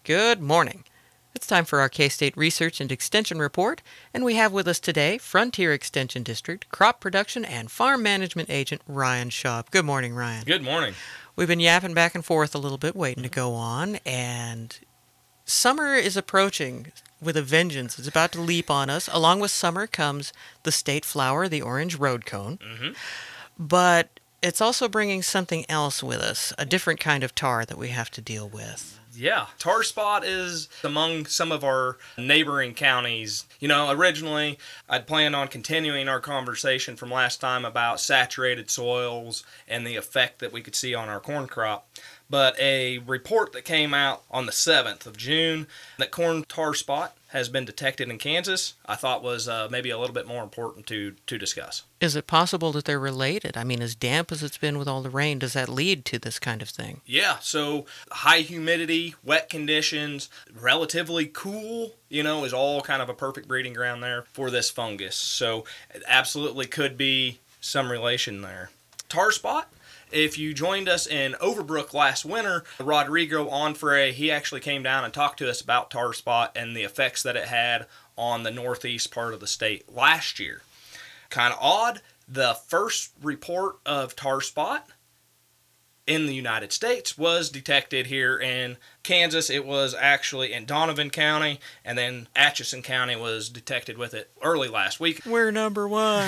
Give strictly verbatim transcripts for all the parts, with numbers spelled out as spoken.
Good morning. It's time for our K-State Research and Extension Report, and we have with us today Frontier Extension District Crop Production and Farm Management Agent Ryan Schaub. Good morning, Ryan. Good morning. We've been yapping back and forth a little bit, waiting to go on, and summer is approaching with a vengeance. It's about to leap on us. Along with summer comes the state flower, the orange road cone. Mm-hmm. But it's also bringing something else with us, a different kind of tar that we have to deal with. Yeah, tar spot is among some of our neighboring counties. You know, originally I'd planned on continuing our conversation from last time about saturated soils and the effect that we could see on our corn crop. But a report that came out on the seventh of June that corn tar spot has been detected in Kansas, I thought was uh, maybe a little bit more important to, to discuss. Is it possible that they're related? I mean, as damp as it's been with all the rain, does that lead to this kind of thing? Yeah, so high humidity, wet conditions, relatively cool, you know, is all kind of a perfect breeding ground there for this fungus. So it absolutely could be some relation there. Tar spot? If you joined us in Overbrook last winter, Rodrigo Onfray, he actually came down and talked to us about tar spot and the effects that it had on the northeast part of the state last year. Kind of odd, the first report of tar spot in the United States was detected here in Kansas. It was actually in Donovan County, and then Atchison County was detected with it early last week. We're number one.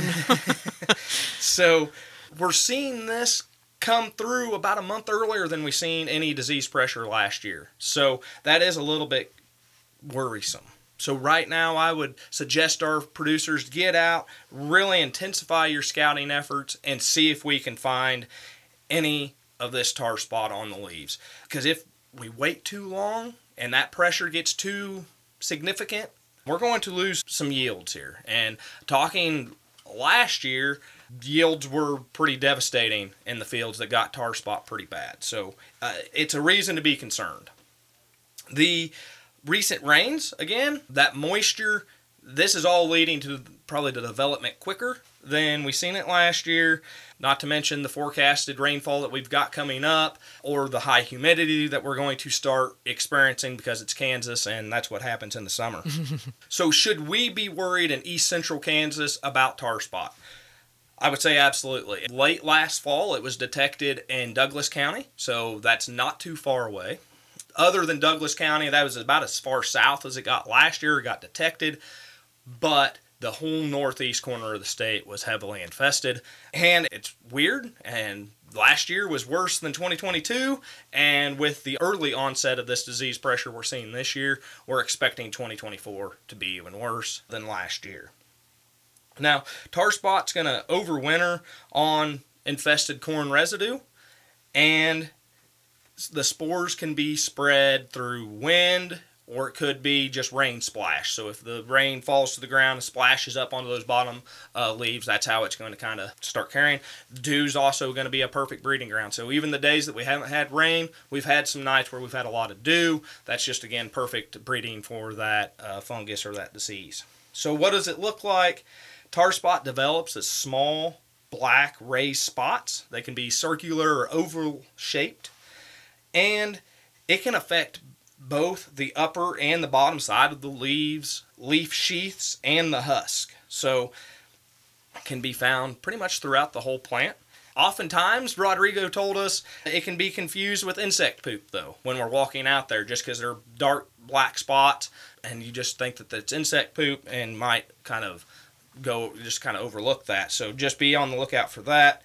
So we're seeing this come through about a month earlier than we seen any disease pressure last year. So that is a little bit worrisome. So right now I would suggest our producers get out, really intensify your scouting efforts, and see if we can find any of this tar spot on the leaves. Because if we wait too long and that pressure gets too significant, we're going to lose some yields here. And talking last year, yields were pretty devastating in the fields that got tar spot pretty bad. So uh, it's a reason to be concerned. The recent rains, again, that moisture, this is all leading to probably the development quicker than we seen it last year. Not to mention the forecasted rainfall that we've got coming up, or the high humidity that we're going to start experiencing because it's Kansas and that's what happens in the summer. So should we be worried in east central Kansas about tar spot? I would say absolutely. Late last fall, it was detected in Douglas County, so that's not too far away. Other than Douglas County, that was about as far south as it got last year, it got detected, but the whole northeast corner of the state was heavily infested. And it's weird, and last year was worse than twenty twenty-two, and with the early onset of this disease pressure we're seeing this year, we're expecting twenty twenty-four to be even worse than last year. Now, tar spot's going to overwinter on infested corn residue, and the spores can be spread through wind, or it could be just rain splash. So if the rain falls to the ground and splashes up onto those bottom uh, leaves, that's how it's going to kind of start carrying. Dew's also going to be a perfect breeding ground. So even the days that we haven't had rain, we've had some nights where we've had a lot of dew. That's just, again, perfect breeding for that uh, fungus or that disease. So what does it look like? Tar spot develops as small, black, raised spots. They can be circular or oval shaped, and it can affect both the upper and the bottom side of the leaves, leaf sheaths, and the husk. So it can be found pretty much throughout the whole plant. Oftentimes, Rodrigo told us, it can be confused with insect poop, though, when we're walking out there, just because they're dark black spots, and you just think that it's insect poop and might kind of go, just kind of overlook that. So just be on the lookout for that.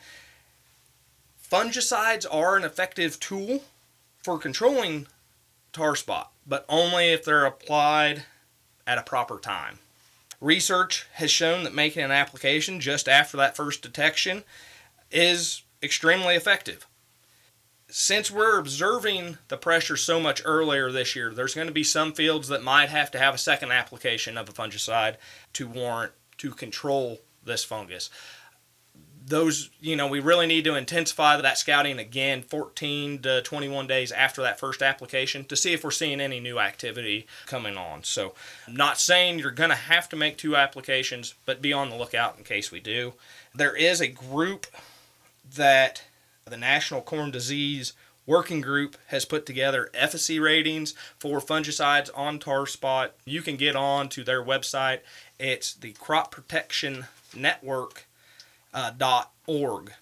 Fungicides are an effective tool for controlling tar spot, but only if they're applied at a proper time. Research has shown that making an application just after that first detection is extremely effective. Since we're observing the pressure so much earlier this year, there's going to be some fields that might have to have a second application of a fungicide to warrant, to control this fungus. Those, you know, we really need to intensify that scouting again fourteen to twenty-one days after that first application to see if we're seeing any new activity coming on. So I'm not saying you're going to have to make two applications, but be on the lookout in case we do. There is a group that the National Corn Disease working group has put together efficacy ratings for fungicides on tar spot. You can get on to their website. It's the crop protection network dot org.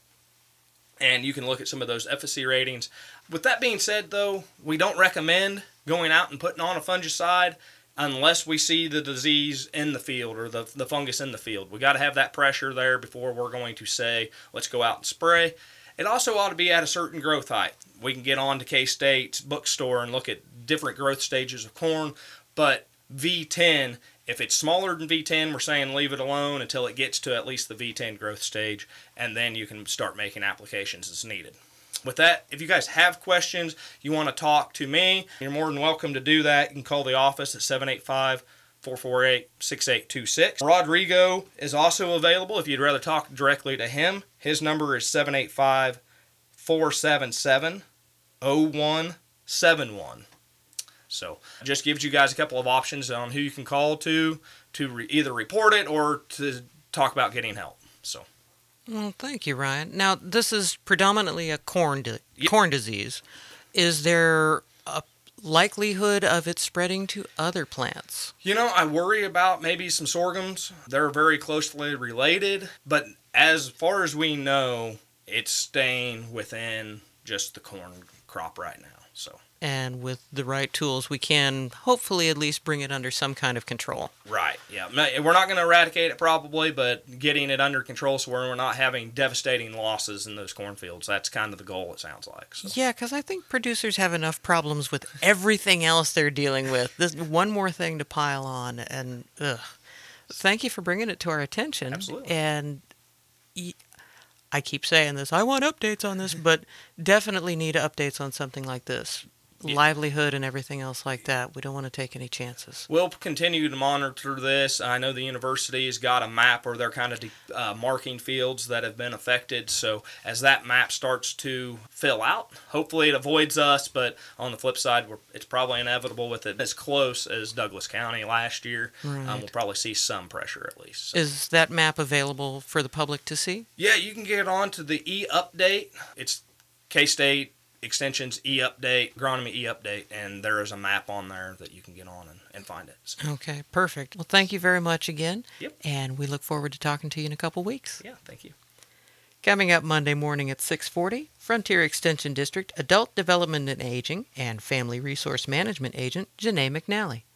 And you can look at some of those efficacy ratings. With that being said, though, we don't recommend going out and putting on a fungicide unless we see the disease in the field or the, the fungus in the field. We got to have that pressure there before we're going to say, let's go out and spray. It also ought to be at a certain growth height. We can get on to K-State's bookstore and look at different growth stages of corn, but V ten, if it's smaller than V ten, we're saying leave it alone until it gets to at least the V ten growth stage, and then you can start making applications as needed. With that, if you guys have questions, you want to talk to me, you're more than welcome to do that. You can call the office at seven eight five, four four eight, six eight two six. Rodrigo is also available if you'd rather talk directly to him. His number is seven eight five, four seven seven, zero one seven one. So just gives you guys a couple of options on who you can call to to re- either report it or to talk about getting help. So. Well, thank you, Ryan. Now, this is predominantly a corn di- Yep. corn disease. Is there a likelihood of it spreading to other plants? You know, I worry about maybe some sorghums. They're very closely related, but as far as we know, it's staying within just the corn crop right now. So. And with the right tools, we can hopefully at least bring it under some kind of control. Right, yeah. We're not going to eradicate it probably, but getting it under control so we're not having devastating losses in those cornfields. That's kind of the goal, it sounds like. So. Yeah, because I think producers have enough problems with everything else they're dealing with. This one more thing to pile on, and ugh. Thank you for bringing it to our attention. Absolutely. And y- I keep saying this, I want updates on this, but definitely need updates on something like this. Yeah. Livelihood and everything else like that. We don't want to take any chances. We'll continue to monitor this. I know the university has got a map where they're kind of uh, marking fields that have been affected. So as that map starts to fill out, hopefully it avoids us. But on the flip side, we're, it's probably inevitable with it as close as Douglas County last year. Right. Um, we'll probably see some pressure at least. So. Is that map available for the public to see? Yeah, you can get on to the e-update. It's K-State Extension's e-update, agronomy e-update, and there is a map on there that you can get on and, and find it. So. Okay, perfect. Well, thank you very much again. Yep. And we look forward to talking to you in a couple weeks. Yeah, thank you. Coming up Monday morning at six forty, Frontier Extension District Adult Development and Aging and Family Resource Management Agent Janae McNally.